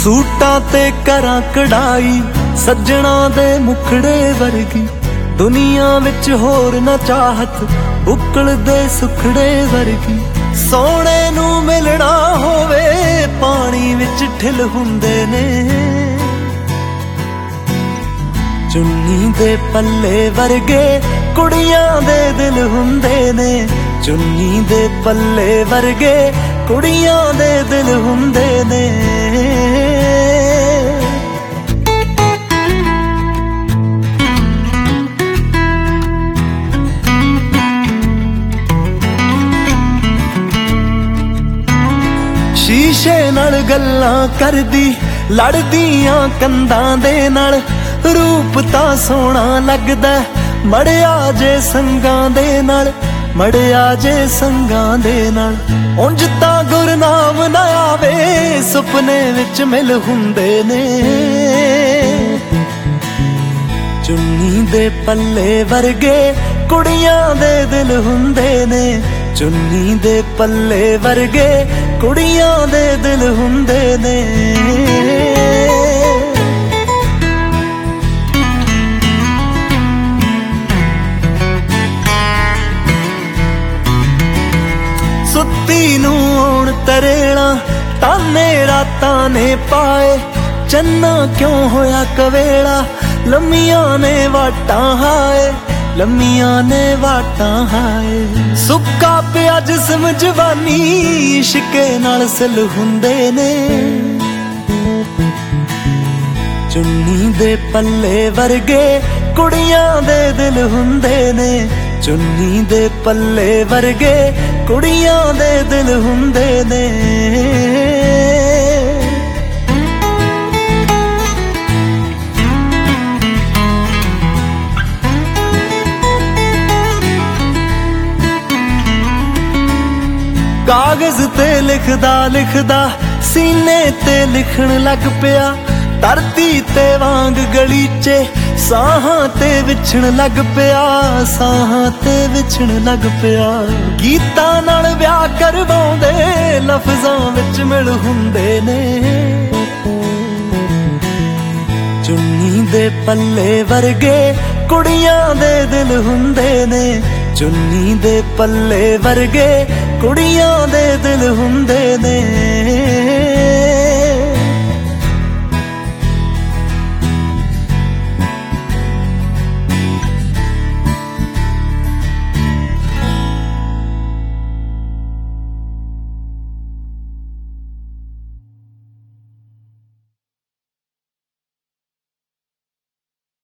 सूटां ते करां कढ़ाई सज्जणा दे मुखड़े वर्गी दुनिया विच होर ना चाहत बुक्कल दे सुखड़े वर्गी सोहणे नूं मिलना होवे पानी विच ठिल हुंदे ने चुन्नी दे पल्ले वर्गे कुड़ियां दे दिल हुंदे ने चुन्नी दे पल्ले वर्गे कुड़ियां दे दिल हुंदे ने शीशे नाल गल्लां करदी लड़दियां कंधां दे नाल रूप तां सोहना लगदा मड़िया जे संगां दे नाल मड़िया जे संगां दे नाल उंज तां गुरनाम ना आवे सुपने विच मिल हुंदे ने चुन्नी दे पल्ले वर्गे कुड़ियां दे दिल हुंदे ने चुन्नी दे पल्ले वर्गे कुड़ियां दे दिल हुंदे ने सुत्ती नूं आउण तरेड़ा ताने रातां ने पाए चन्ना क्यों होया कवेला लम्मियां ने वाटां हाए लम्मियां ने वाटां हाए सुक्का पिया जिस्म जवानी इश्के नाल सिल हुंदे ने चुन्नी दे पल्ले वर्गे कुड़ियां दे दिल हुंदे ने चुन्नी दे पल्ले वर्गे कुड़ियां दे दिल हुंदे ने कागज ते लिखदा लिखदा सीने ते लिखण लग पिया धरती ते वांग गलीचे साहां ते विछण लग पिया साहां ते विछण लग पिया गीतां नाल ब्याह करवाउंदे लफ्जां विच मिल हुंदे ने चुन्नी दे पल्ले वर्गे कुड़ियां दे दिल हुंदे ने चुन्नी दे पल्ले वर्गे कुड़ियां दे दिल हुंदे ने